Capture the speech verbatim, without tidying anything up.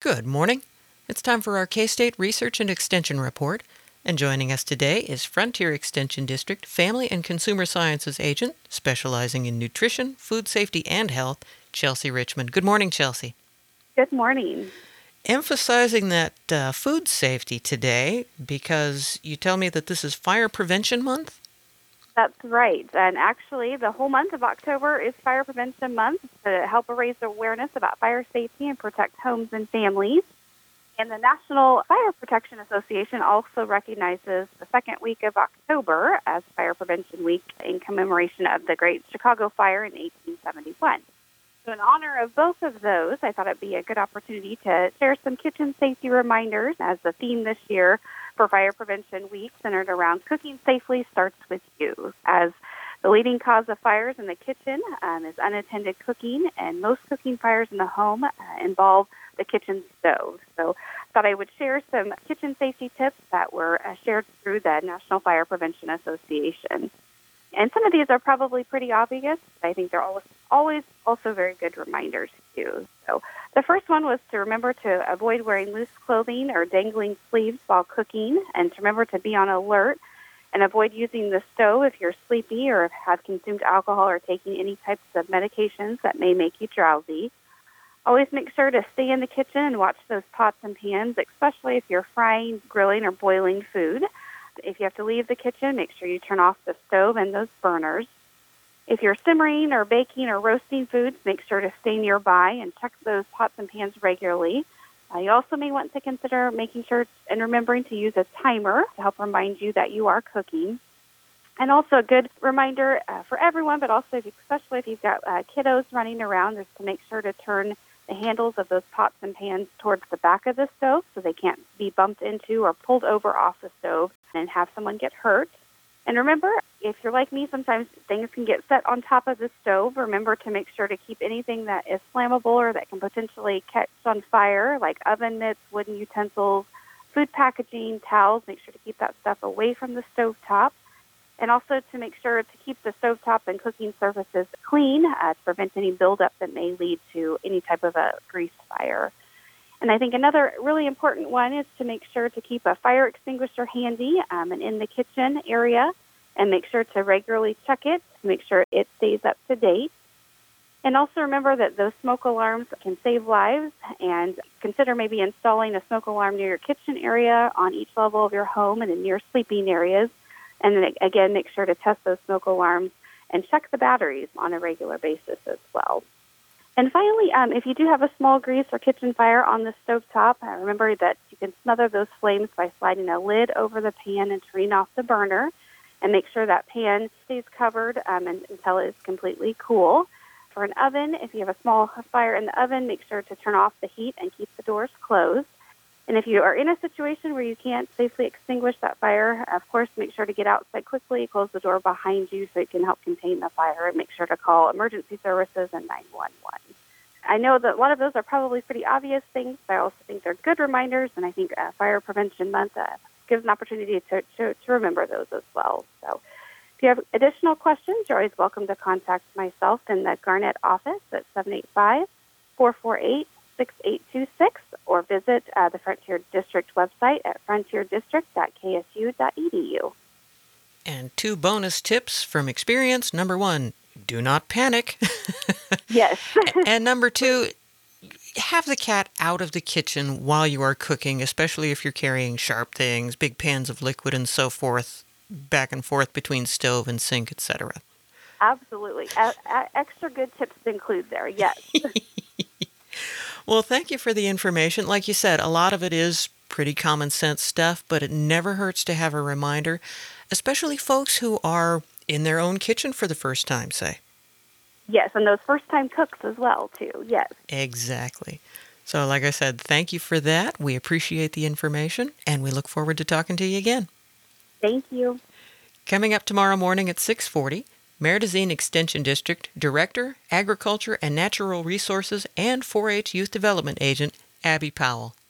Good morning. It's time for our K-State Research and Extension Report. And joining us today is Frontier Extension District Family and Consumer Sciences Agent, specializing in nutrition, food safety, and health, Chelsea Richmond. Good morning, Chelsea. Good morning. Emphasizing that uh, food safety today because you tell me that this is Fire Prevention Month? That's right. And actually, the whole month of October is Fire Prevention Month to help raise awareness about fire safety and protect homes and families. And the National Fire Protection Association also recognizes the second week of October as Fire Prevention Week in commemoration of the Great Chicago Fire in eighteen seventy-one. So in honor of both of those, I thought it'd be a good opportunity to share some kitchen safety reminders as the theme this year for Fire Prevention Week centered around cooking safely starts with you, as the leading cause of fires in the kitchen um, is unattended cooking, and most cooking fires in the home uh, involve the kitchen stove. So I thought I would share some kitchen safety tips that were uh, shared through the National Fire Prevention Association. And some of these are probably pretty obvious, but I think they're always, always also very good reminders, too. So the first one was to remember to avoid wearing loose clothing or dangling sleeves while cooking, and to remember to be on alert and avoid using the stove if you're sleepy or have consumed alcohol or taking any types of medications that may make you drowsy. Always make sure to stay in the kitchen and watch those pots and pans, especially if you're frying, grilling, or boiling food. If you have to leave the kitchen, make sure you turn off the stove and those burners. If you're simmering or baking or roasting foods, make sure to stay nearby and check those pots and pans regularly. Uh, you also may want to consider making sure and remembering to use a timer to help remind you that you are cooking. And also a good reminder uh, for everyone, but also if you, especially if you've got uh, kiddos running around, is to make sure to turn the handles of those pots and pans towards the back of the stove so they can't be bumped into or pulled over off the stove and have someone get hurt. And remember, if you're like me, sometimes things can get set on top of the stove. Remember to make sure to keep anything that is flammable or that can potentially catch on fire, like oven mitts, wooden utensils, food packaging, towels. Make sure to keep that stuff away from the stove top. And also to make sure to keep the stovetop and cooking surfaces clean uh, to prevent any buildup that may lead to any type of a grease fire. And I think another really important one is to make sure to keep a fire extinguisher handy um, and in the kitchen area, and make sure to regularly check it to make sure it stays up to date. And also remember that those smoke alarms can save lives, and consider maybe installing a smoke alarm near your kitchen area on each level of your home and in near sleeping areas. And then again, make sure to test those smoke alarms and check the batteries on a regular basis as well. And finally, um, if you do have a small grease or kitchen fire on the stovetop, uh, remember that you can smother those flames by sliding a lid over the pan and turning off the burner, and make sure that pan stays covered um, and, until it is completely cool. For an oven, if you have a small fire in the oven, make sure to turn off the heat and keep the doors closed. And if you are in a situation where you can't safely extinguish that fire, of course, make sure to get outside quickly, close the door behind you so it can help contain the fire, and make sure to call emergency services and nine one one. I know that a lot of those are probably pretty obvious things, but I also think they're good reminders, and I think uh, Fire Prevention Month uh, gives an opportunity to, to, to remember those as well. So if you have additional questions, you're always welcome to contact myself in the Garnett office at seven eight five, four four eight, six eight two six, or visit uh, the Frontier District website at frontier district dot k s u dot e d u. And two bonus tips from experience. Number one, do not panic. Yes. And number two, have the cat out of the kitchen while you are cooking, especially if you're carrying sharp things, big pans of liquid and so forth, back and forth between stove and sink, et cetera. Absolutely. A- a- extra good tips to include there, yes. Well, thank you for the information. Like you said, a lot of it is pretty common sense stuff, but it never hurts to have a reminder, especially folks who are in their own kitchen for the first time, say. Yes, and those first-time cooks as well, too, yes. Exactly. So, like I said, thank you for that. We appreciate the information, and we look forward to talking to you again. Thank you. Coming up tomorrow morning at six forty, Meridazine Extension District Director, Agriculture and Natural Resources and four H Youth Development Agent, Abby Powell.